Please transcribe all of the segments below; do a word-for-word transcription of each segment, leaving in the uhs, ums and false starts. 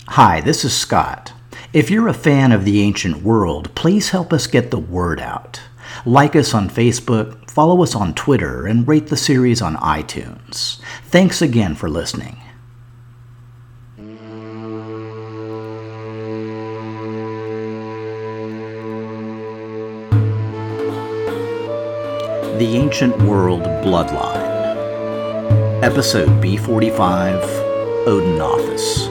Hi, this is Scott. If you're a fan of the ancient world, please help us get the word out. Like us on Facebook, follow us on Twitter, and rate the series on iTunes. Thanks again for listening. The Ancient World Bloodline. Episode B forty-five, Odin Office.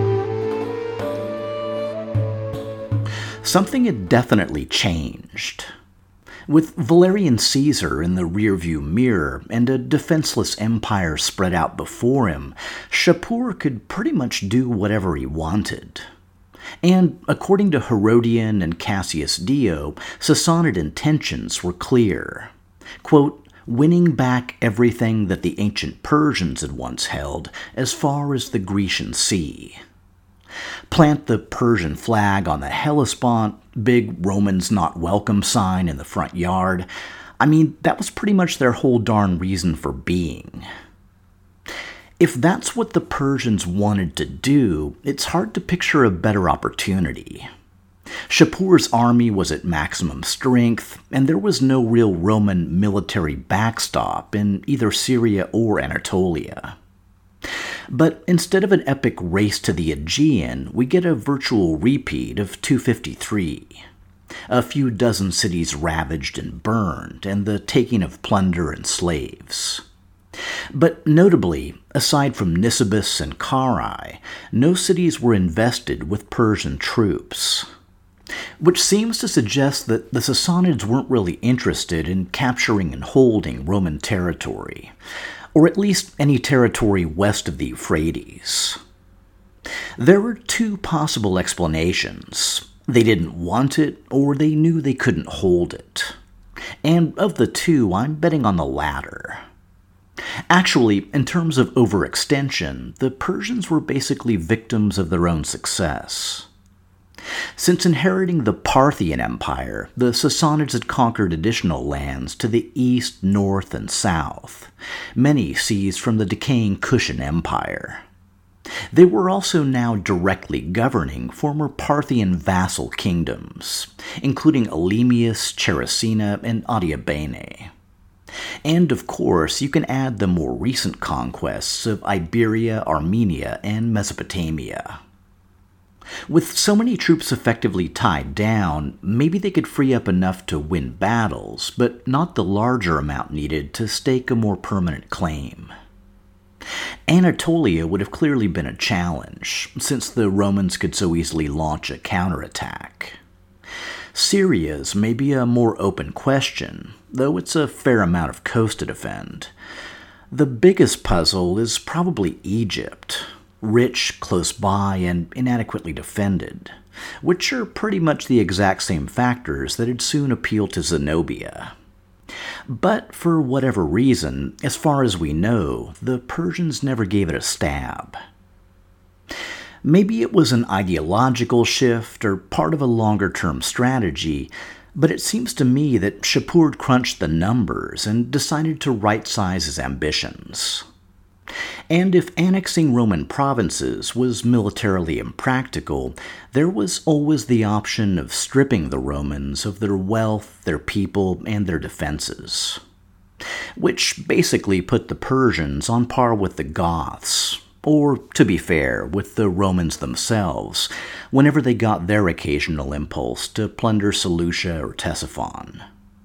Something had definitely changed. With Valerian Caesar in the rearview mirror and a defenseless empire spread out before him, Shapur could pretty much do whatever he wanted. And according to Herodian and Cassius Dio, Sassanid intentions were clear. Quote, winning back everything that the ancient Persians had once held as far as the Grecian Sea. Plant the Persian flag on the Hellespont, big Romans not welcome sign in the front yard. I mean, that was pretty much their whole darn reason for being. If that's what the Persians wanted to do, it's hard to picture a better opportunity. Shapur's army was at maximum strength, and there was no real Roman military backstop in either Syria or Anatolia. But instead of an epic race to the Aegean, we get a virtual repeat of two fifty-three. A few dozen cities ravaged and burned, and the taking of plunder and slaves. But notably, aside from Nisibis and Carrhae, no cities were invested with Persian troops. Which seems to suggest that the Sassanids weren't really interested in capturing and holding Roman territory, or at least any territory west of the Euphrates. There were two possible explanations. They didn't want it, or they knew they couldn't hold it. And of the two, I'm betting on the latter. Actually, in terms of overextension, the Persians were basically victims of their own success. Since inheriting the Parthian Empire, the Sassanids had conquered additional lands to the east, north, and south, many seized from the decaying Kushan Empire. They were also now directly governing former Parthian vassal kingdoms, including Elemius, Chersina, and Adiabene. And of course, you can add the more recent conquests of Iberia, Armenia, and Mesopotamia. With so many troops effectively tied down, maybe they could free up enough to win battles, but not the larger amount needed to stake a more permanent claim. Anatolia would have clearly been a challenge, since the Romans could so easily launch a counterattack. Syria's may be a more open question, though it's a fair amount of coast to defend. The biggest puzzle is probably Egypt. Rich, close by, and inadequately defended, which are pretty much the exact same factors that had soon appealed to Zenobia. But for whatever reason, as far as we know, the Persians never gave it a stab. Maybe it was an ideological shift or part of a longer-term strategy, but it seems to me that Shapur crunched the numbers and decided to right-size his ambitions. And if annexing Roman provinces was militarily impractical, there was always the option of stripping the Romans of their wealth, their people, and their defenses. Which basically put the Persians on par with the Goths, or, to be fair, with the Romans themselves, whenever they got their occasional impulse to plunder Seleucia or Ctesiphon.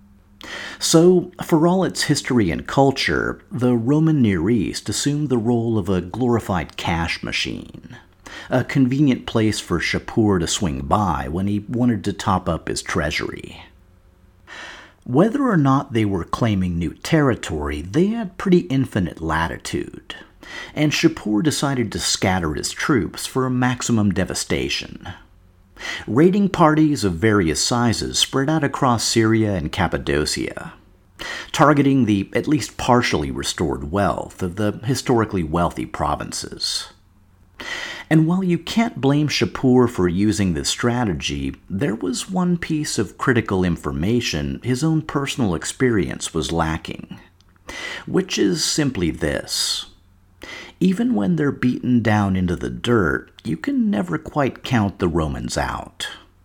So, for all its history and culture, the Roman Near East assumed the role of a glorified cash machine, a convenient place for Shapur to swing by when he wanted to top up his treasury. Whether or not they were claiming new territory, they had pretty infinite latitude, and Shapur decided to scatter his troops for maximum devastation. Raiding parties of various sizes spread out across Syria and Cappadocia, targeting the at least partially restored wealth of the historically wealthy provinces. And while you can't blame Shapur for using this strategy, there was one piece of critical information his own personal experience was lacking, which is simply this. Even when they're beaten down into the dirt, you can never quite count the Romans out.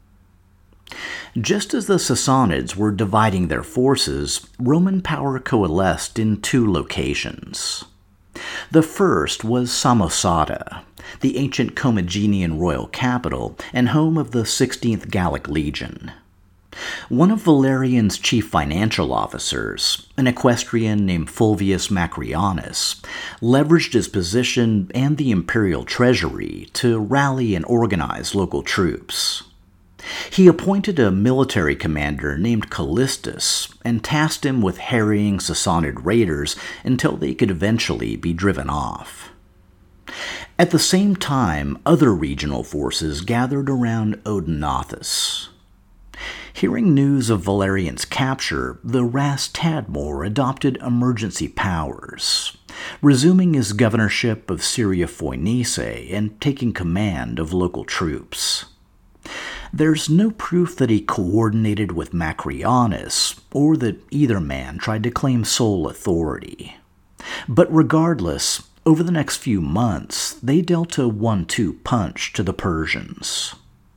Just as the Sassanids were dividing their forces, Roman power coalesced in two locations. The first was Samosata, the ancient Commagenian royal capital and home of the sixteenth Gallic Legion. One of Valerian's chief financial officers, an equestrian named Fulvius Macrianus, leveraged his position and the imperial treasury to rally and organize local troops. He appointed a military commander named Callistus and tasked him with harrying Sassanid raiders until they could eventually be driven off. At the same time, other regional forces gathered around Odenathus. Hearing news of Valerian's capture, the Ras Tadmor adopted emergency powers, resuming his governorship of Syria Phoenice and taking command of local troops. There's no proof that he coordinated with Macrianus, or that either man tried to claim sole authority. But regardless, over the next few months, they dealt a one two punch to the Persians.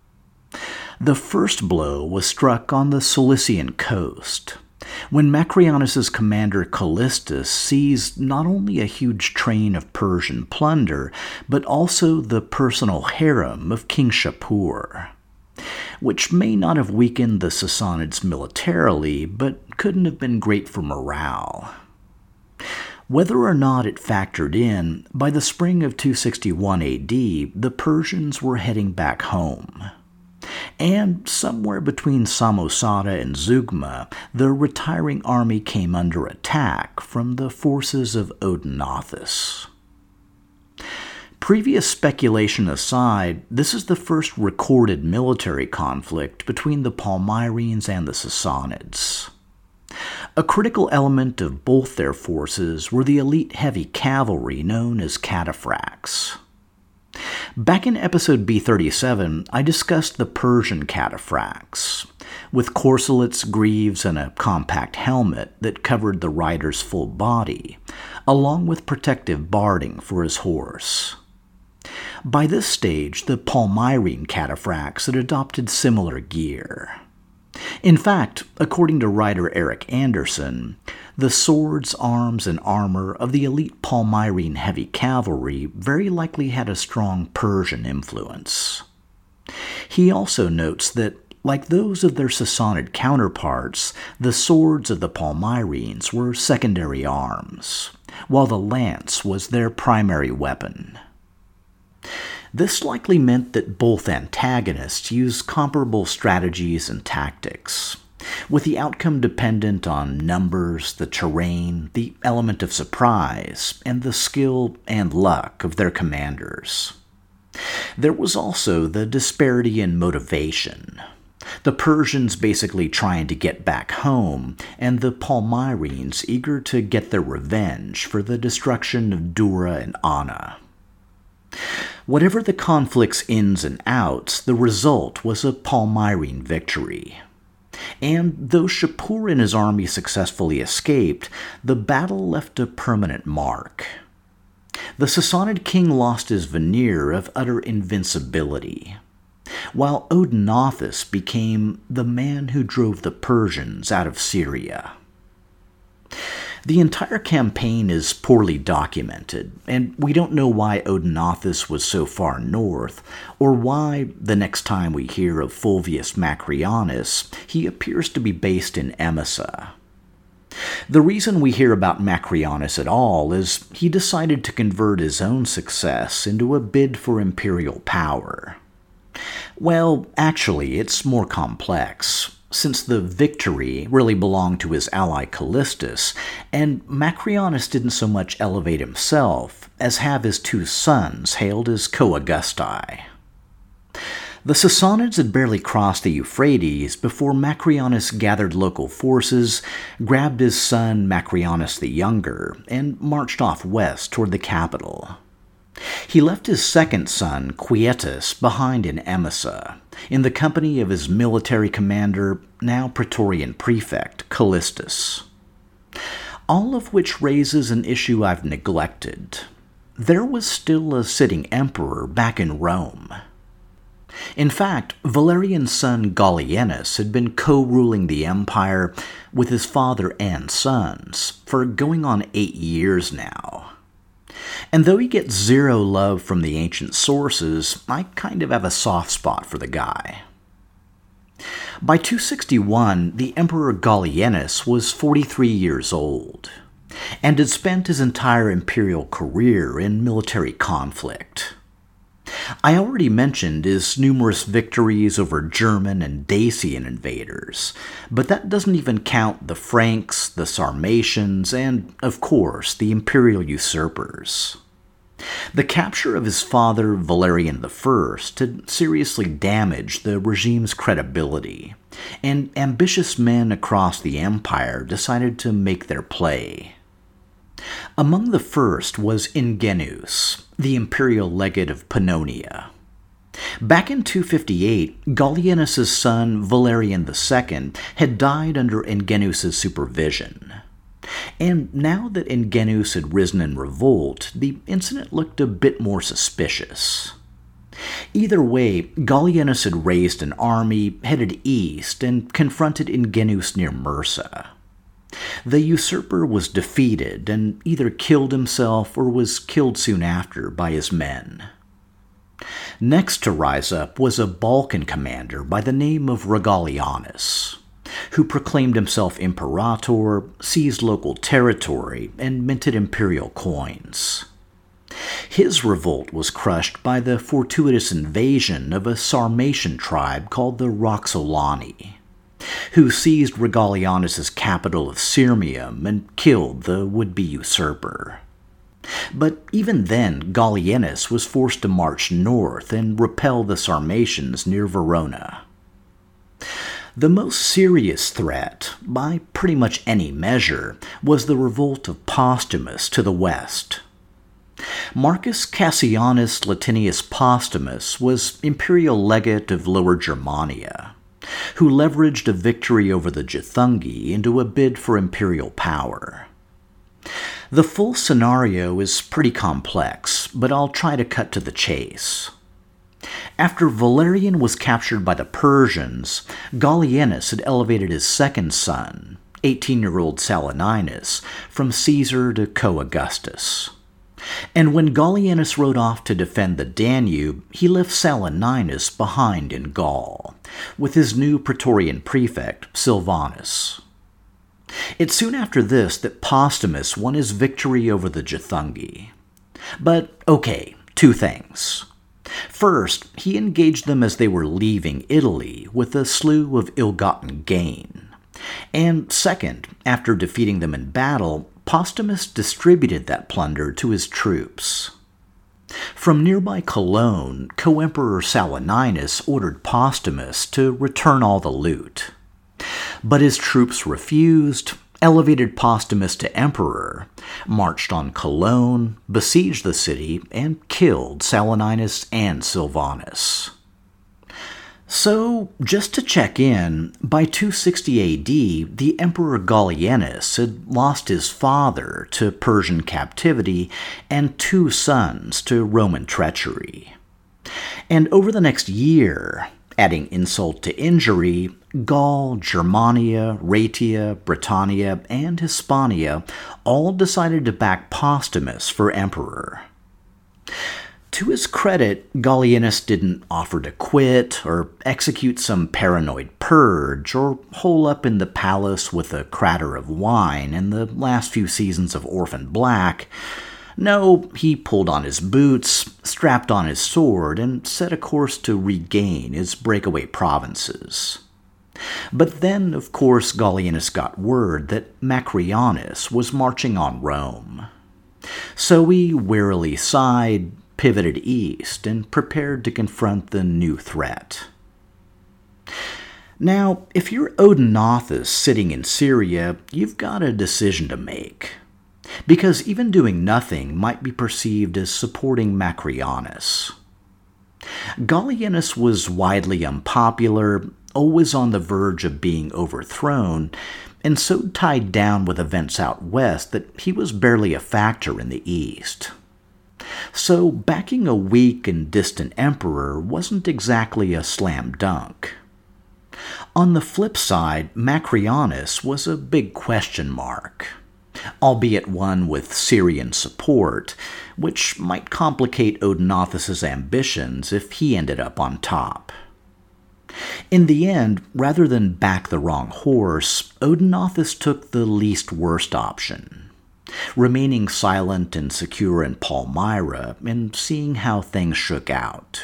The first blow was struck on the Cilician coast, when Macrianus's commander Callistus seized not only a huge train of Persian plunder, but also the personal harem of King Shapur, which may not have weakened the Sassanids militarily, but couldn't have been great for morale. Whether or not it factored in, by the spring of two sixty-one A D, the Persians were heading back home. And somewhere between Samosata and Zeugma, the retiring army came under attack from the forces of Odenathus. Previous speculation aside, this is the first recorded military conflict between the Palmyrene and the Sassanids. A critical element of both their forces were the elite heavy cavalry known as cataphracts. Back in episode B thirty-seven, I discussed the Persian cataphracts, with corselets, greaves, and a compact helmet that covered the rider's full body, along with protective barding for his horse. By this stage, the Palmyrene cataphracts had adopted similar gear. In fact, according to writer Eric Anderson, the swords, arms, and armor of the elite Palmyrene heavy cavalry very likely had a strong Persian influence. He also notes that, like those of their Sassanid counterparts, the swords of the Palmyrenes were secondary arms, while the lance was their primary weapon. This likely meant that both antagonists used comparable strategies and tactics, with the outcome dependent on numbers, the terrain, the element of surprise, and the skill and luck of their commanders. There was also the disparity in motivation. The Persians basically trying to get back home, and the Palmyrenes eager to get their revenge for the destruction of Dura and Anna. Whatever the conflict's ins and outs, the result was a Palmyrene victory. And though Shapur and his army successfully escaped, the battle left a permanent mark. The Sassanid king lost his veneer of utter invincibility, while Odenathus became the man who drove the Persians out of Syria. The entire campaign is poorly documented, and we don't know why Odenathus was so far north, or why, the next time we hear of Fulvius Macrianus, he appears to be based in Emesa. The reason we hear about Macrianus at all is he decided to convert his own success into a bid for imperial power. Well, actually, it's more complex, since the victory really belonged to his ally Callistus, and Macrianus didn't so much elevate himself as have his two sons hailed as co-Augusti. The Sassanids had barely crossed the Euphrates before Macrianus gathered local forces, grabbed his son Macrianus the Younger, and marched off west toward the capital. He left his second son, Quietus, behind in Emesa, in the company of his military commander, now Praetorian prefect, Callistus. All of which raises an issue I've neglected. there was still a sitting emperor back in Rome. In fact, Valerian's son Gallienus had been co-ruling the empire with his father and sons for going on eight years now. And though he gets zero love from the ancient sources, I kind of have a soft spot for the guy. By two sixty-one, the Emperor Gallienus was forty-three years old, and had spent his entire imperial career in military conflict. I already mentioned his numerous victories over German and Dacian invaders, but that doesn't even count the Franks, the Sarmatians, and, of course, the imperial usurpers. The capture of his father, Valerian the First, had seriously damaged the regime's credibility, and ambitious men across the empire decided to make their play. Among the first was Ingenuus, the imperial legate of Pannonia. Back in two fifty-eight, Gallienus' son Valerian the Second had died under Ingenuus' supervision. And now that Ingenuus had risen in revolt, the incident looked a bit more suspicious. Either way, Gallienus had raised an army, headed east, and confronted Ingenuus near Mursa. The usurper was defeated and either killed himself or was killed soon after by his men. Next to rise up was a Balkan commander by the name of Regalianus, who proclaimed himself imperator, seized local territory, and minted imperial coins. His revolt was crushed by the fortuitous invasion of a Sarmatian tribe called the Roxolani, who seized Regalianus' capital of Sirmium and killed the would-be usurper. But even then, Gallienus was forced to march north and repel the Sarmatians near Verona. The most serious threat, by pretty much any measure, was the revolt of Postumus to the west. Marcus Cassianus Latinius Postumus was imperial legate of Lower Germania, who leveraged a victory over the Juthungi into a bid for imperial power. The full scenario is pretty complex, but I'll try to cut to the chase. After Valerian was captured by the Persians, Gallienus had elevated his second son, eighteen-year-old Saturninus, from Caesar to co-Augustus. And when Gallienus rode off to defend the Danube, he left Saturninus behind in Gaul, with his new Praetorian prefect, Silvanus. It's soon after this that Postumus won his victory over the Juthungi. But, okay, two things. First, he engaged them as they were leaving Italy with a slew of ill-gotten gain. And second, after defeating them in battle, Postumus distributed that plunder to his troops. From nearby Cologne, Co-Emperor Saturninus ordered Postumus to return all the loot. But his troops refused, elevated Postumus to emperor, marched on Cologne, besieged the city, and killed Saturninus and Silvanus. So, just to check in, by two sixty A D, the Emperor Gallienus had lost his father to Persian captivity and two sons to Roman treachery. And over the next year, adding insult to injury, Gaul, Germania, Raetia, Britannia, and Hispania all decided to back Postumus for emperor. To his credit, Gallienus didn't offer to quit or execute some paranoid purge or hole up in the palace with a crater of wine in the last few seasons of Orphan Black. No, he pulled on his boots, strapped on his sword, and set a course to regain his breakaway provinces. But then, of course, Gallienus got word that Macrianus was marching on Rome. So he wearily sighed, pivoted east, and prepared to confront the new threat. Now, if you're Odenathus sitting in Syria, you've got a decision to make, because even doing nothing might be perceived as supporting Macrianus. Gallienus was widely unpopular, always on the verge of being overthrown, and so tied down with events out west that he was barely a factor in the east. So backing a weak and distant emperor wasn't exactly a slam dunk. On the flip side, Macrianus was a big question mark, albeit one with Syrian support, which might complicate Odenathus' ambitions if he ended up on top. In the end, rather than back the wrong horse, Odenathus took the least worst option, remaining silent and secure in Palmyra and seeing how things shook out.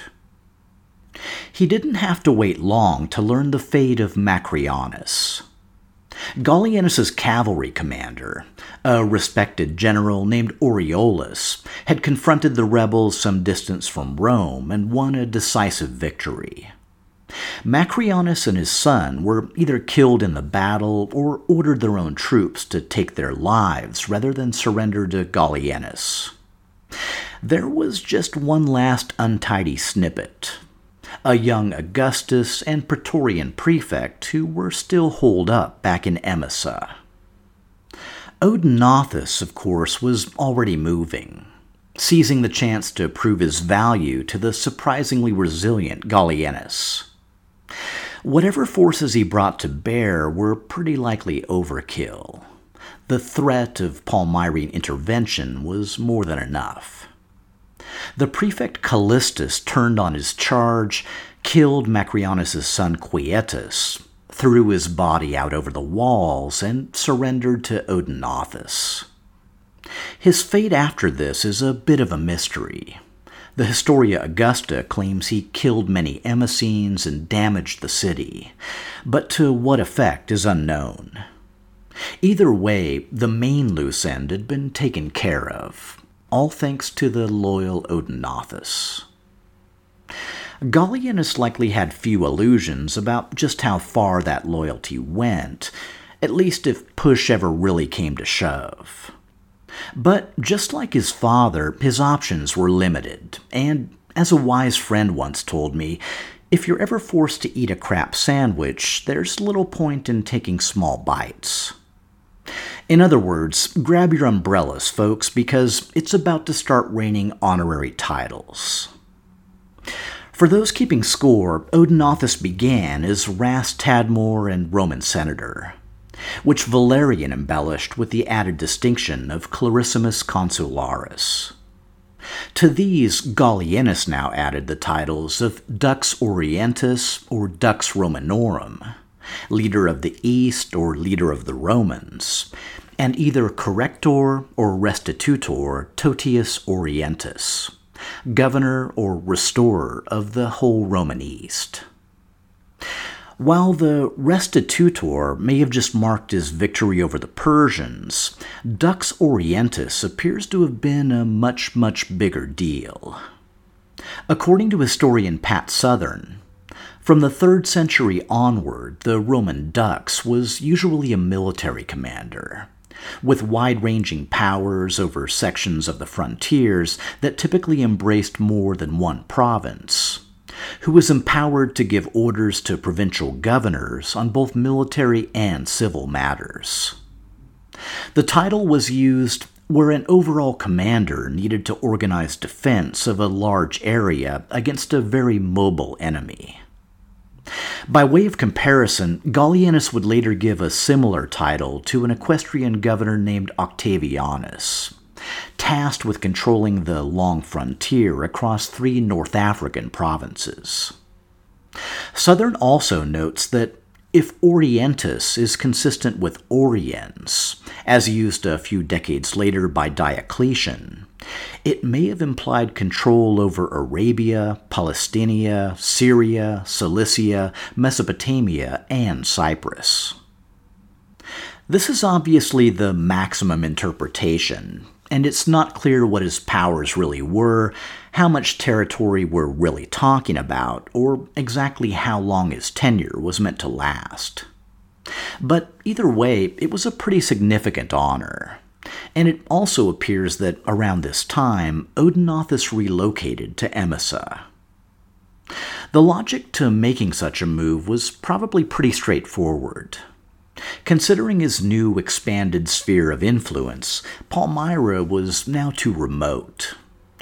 He didn't have to wait long to learn the fate of Macrianus. Gallienus's cavalry commander, a respected general named Aureolus, had confronted the rebels some distance from Rome and won a decisive victory. Macrianus and his son were either killed in the battle or ordered their own troops to take their lives rather than surrender to Gallienus. There was just one last untidy snippet. A young Augustus and Praetorian prefect who were still holed up back in Emesa. Odenathus, of course, was already moving, seizing the chance to prove his value to the surprisingly resilient Gallienus. Whatever forces he brought to bear were pretty likely overkill. The threat of Palmyrene intervention was more than enough. The prefect Callistus turned on his charge, killed Macrianus' son Quietus, threw his body out over the walls, and surrendered to Odenathus. His fate after this is a bit of a mystery. The Historia Augusta claims he killed many Emesines and damaged the city, but to what effect is unknown. Either way, the main loose end had been taken care of, all thanks to the loyal Odenathus. Gallienus likely had few illusions about just how far that loyalty went, at least if push ever really came to shove. But just like his father, his options were limited, and as a wise friend once told me, if you're ever forced to eat a crap sandwich, there's little point in taking small bites. In other words, grab your umbrellas, folks, because it's about to start raining honorary titles. For those keeping score, Odenathus began as Ras Tadmor and Roman senator, which Valerian embellished with the added distinction of Clarissimus Consularis. To these, Gallienus now added the titles of Dux Orientis or Dux Romanorum, leader of the East or leader of the Romans, and either Corrector or Restitutor Totius Orientis, governor or restorer of the whole Roman East. While the Restitutor may have just marked his victory over the Persians, Dux Orientis appears to have been a much, much bigger deal. According to historian Pat Southern, from the third century onward, the Roman Dux was usually a military commander, with wide-ranging powers over sections of the frontiers that typically embraced more than one province, who was empowered to give orders to provincial governors on both military and civil matters. The title was used where an overall commander needed to organize defense of a large area against a very mobile enemy. By way of comparison, Gallienus would later give a similar title to an equestrian governor named Octavianus, tasked with controlling the long frontier across three North African provinces. Southern also notes that if Orientis is consistent with Oriens, as used a few decades later by Diocletian, it may have implied control over Arabia, Palestina, Syria, Cilicia, Mesopotamia, and Cyprus. This is obviously the maximum interpretation, and it's not clear what his powers really were, how much territory we're really talking about, or exactly how long his tenure was meant to last. But either way, it was a pretty significant honor. And it also appears that around this time, Odenathus relocated to Emesa. The logic to making such a move was probably pretty straightforward. Considering his new expanded sphere of influence, Palmyra was now too remote.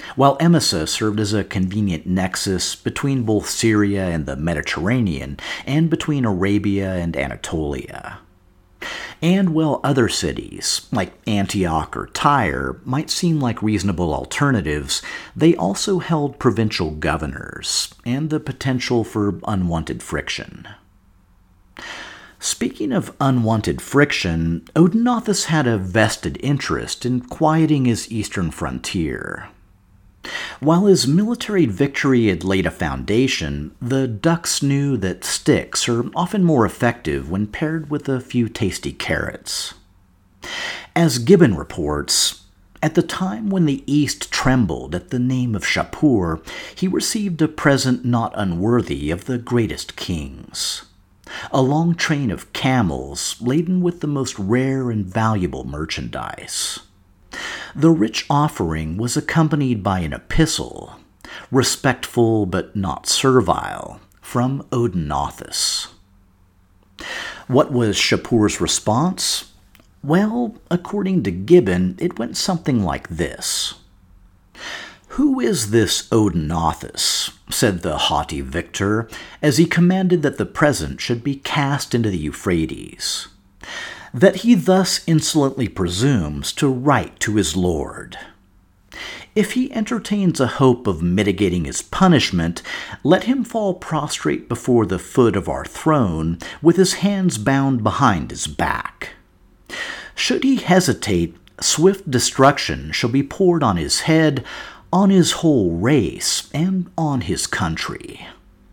while Emesa served as a convenient nexus between both Syria and the Mediterranean and between Arabia and Anatolia. And while other cities, like Antioch or Tyre, might seem like reasonable alternatives, they also held provincial governors and the potential for unwanted friction. Speaking of unwanted friction, Odenathus had a vested interest in quieting his eastern frontier. While his military victory had laid a foundation, the ducks knew that sticks are often more effective when paired with a few tasty carrots. As Gibbon reports, at the time when the East trembled at the name of Shapur, he received a present not unworthy of the greatest kings: a long train of camels laden with the most rare and valuable merchandise. The rich offering was accompanied by an epistle, respectful but not servile, from Odenathus. What was Shapur's response? Well, according to Gibbon, it went something like this. "Who is this Odenathus?" said the haughty victor, as he commanded that the present should be cast into the Euphrates, "that he thus insolently presumes to write to his lord? If he entertains a hope of mitigating his punishment, let him fall prostrate before the foot of our throne, with his hands bound behind his back. Should he hesitate, swift destruction shall be poured on his head, on his whole race, and on his country."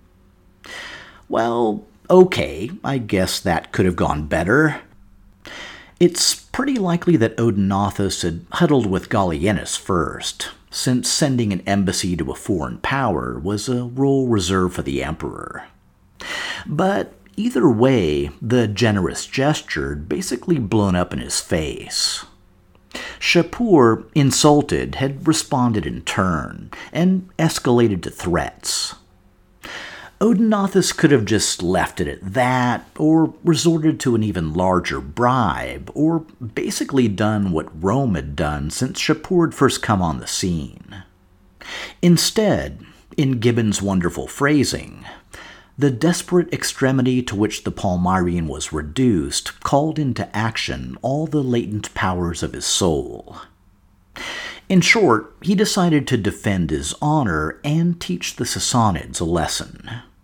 Well, okay, I guess that could have gone better. It's pretty likely that Odenathus had huddled with Gallienus first, since sending an embassy to a foreign power was a role reserved for the emperor. But either way, the generous gesture had basically blown up in his face. Shapur, insulted, had responded in turn, and escalated to threats. Odenathus could have just left it at that, or resorted to an even larger bribe, or basically done what Rome had done since Shapur had first come on the scene. Instead, in Gibbon's wonderful phrasing, the desperate extremity to which the Palmyrene was reduced called into action all the latent powers of his soul. In short, he decided to defend his honor and teach the Sassanids a lesson.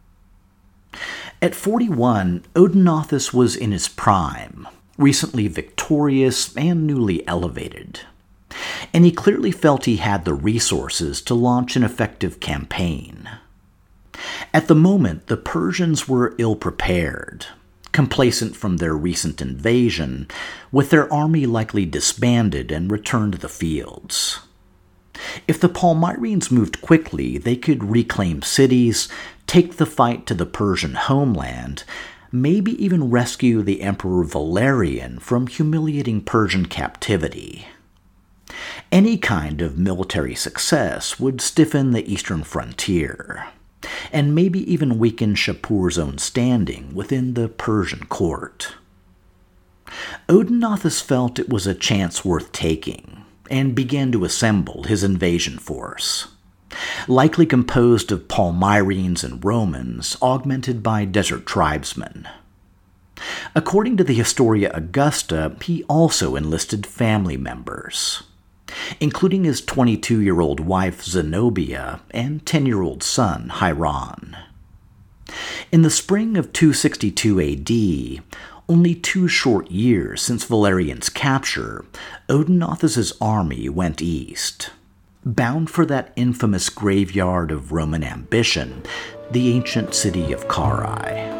At forty-one, Odenathus was in his prime, recently victorious and newly elevated, and he clearly felt he had the resources to launch an effective campaign. At the moment, the Persians were ill-prepared, complacent from their recent invasion, with their army likely disbanded and returned to the fields. If the Palmyrenes moved quickly, they could reclaim cities, take the fight to the Persian homeland, maybe even rescue the Emperor Valerian from humiliating Persian captivity. Any kind of military success would stiffen the eastern frontier, and maybe even weaken Shapur's own standing within the Persian court. Odenathus felt it was a chance worth taking, and began to assemble his invasion force, likely composed of Palmyrenes and Romans, augmented by desert tribesmen. According to the Historia Augusta, he also enlisted family members, including his twenty-two-year-old wife Zenobia and ten-year-old son Hieron. In the spring of two sixty-two A D, only two short years since Valerian's capture, Odenathus's army went east, bound for that infamous graveyard of Roman ambition, the ancient city of Carrhae.